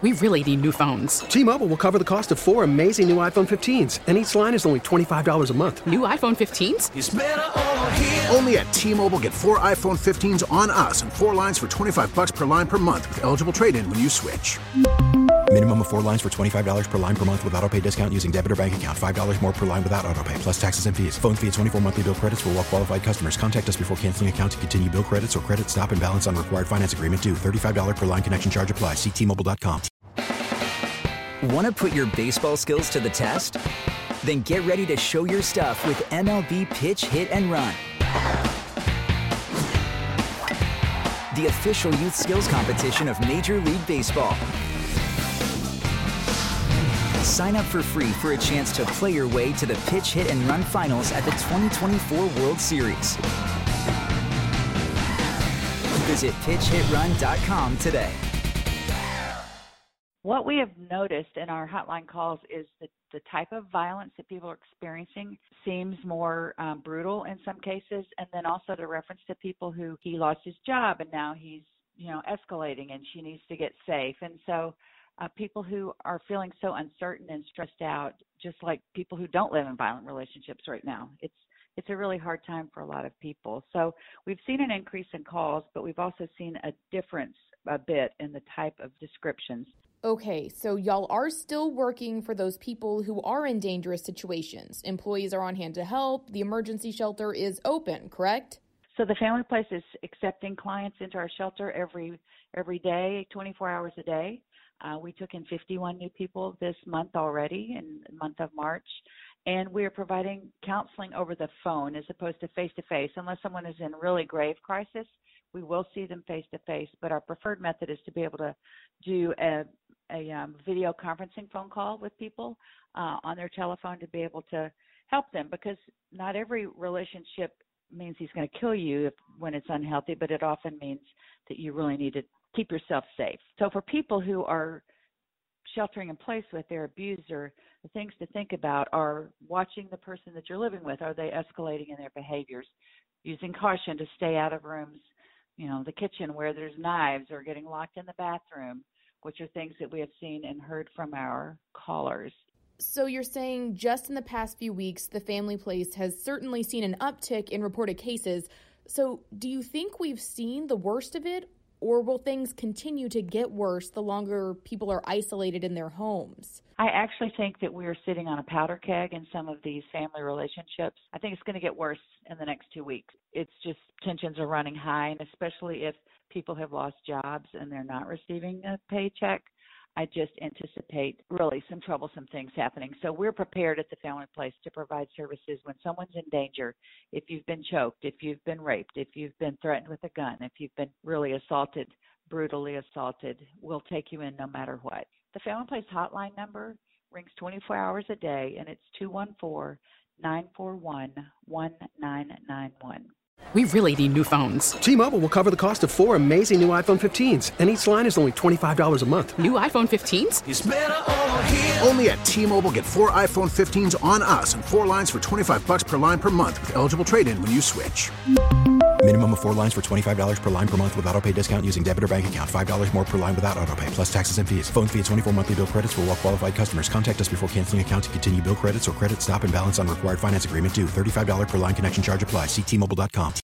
We really need new phones. T-Mobile will cover the cost of 4 amazing new iPhone 15s, and each line is only $25 a month. New iPhone 15s? It's better over here. Only at T-Mobile, get 4 iPhone 15s on us and 4 lines for $25 per line per month with eligible trade-in when you switch. Minimum of 4 lines for $25 per line per month with autopay discount using debit or bank account. $5 more per line without autopay, plus taxes and fees. Phone fee at 24 monthly bill credits for well-qualified customers. Contact us before canceling account to continue bill credits or credit stop and balance on required finance agreement due. $35 per line connection charge applies. See T-Mobile.com. Want to put your baseball skills to the test? Then get ready to show your stuff with MLB Pitch, Hit, and Run. The official youth skills competition of Major League Baseball. Sign up for free for a chance to play your way to the Pitch, Hit, and Run finals at the 2024 World Series. Visit pitchhitrun.com today. What we have noticed in our hotline calls is that the type of violence that people are experiencing seems more brutal in some cases, and then also the reference to people who he lost his job and now he's, escalating and she needs to get safe. And so people who are feeling so uncertain and stressed out, just like people who don't live in violent relationships right now, it's a really hard time for a lot of people. So we've seen an increase in calls, but we've also seen a difference a bit in the type of descriptions. Okay, so y'all are still working for those people who are in dangerous situations. Employees are on hand to help. The emergency shelter is open, correct? So the Family Place is accepting clients into our shelter every day, 24 hours a day. We took in 51 new people this month already, in the month of March. And we are providing counseling over the phone as opposed to face-to-face. Unless someone is in really grave crisis, we will see them face-to-face. But our preferred method is to be able to do a video conferencing phone call with people on their telephone to be able to help them, because not every relationship means he's going to kill you when it's unhealthy, but it often means that you really need to keep yourself safe. So for people who are sheltering in place with their abuser, the things to think about are watching the person that you're living with. Are they escalating in their behaviors? Using caution to stay out of rooms, the kitchen where there's knives, or getting locked in the bathroom, which are things that we have seen and heard from our callers. So you're saying just in the past few weeks, the Family Place has certainly seen an uptick in reported cases. So do you think we've seen the worst of it, or will things continue to get worse the longer people are isolated in their homes? I actually think that we are sitting on a powder keg in some of these family relationships. I think it's going to get worse in the next 2 weeks. It's just tensions are running high, and especially if people have lost jobs and they're not receiving a paycheck, I just anticipate really some troublesome things happening. So we're prepared at the Family Place to provide services when someone's in danger. If you've been choked, if you've been raped, if you've been threatened with a gun, if you've been really assaulted, brutally assaulted, we'll take you in no matter what. The Family Place hotline number rings 24 hours a day, and it's 214-941-1991. We really need new phones. T-Mobile will cover the cost of 4 amazing new iPhone 15s, and each line is only $25 a month. New iPhone 15s? It's better over here. Only at T-Mobile, get 4 iPhone 15s on us and 4 lines for $25 per line per month with eligible trade-in when you switch. Minimum of 4 lines for $25 per line per month with autopay discount using debit or bank account. $5 more per line without autopay, plus taxes and fees. Phone fee at 24 monthly bill credits for well-qualified customers. Contact us before canceling account to continue bill credits or credit stop and balance on required finance agreement due. $35 per line connection charge applies. See T-Mobile.com.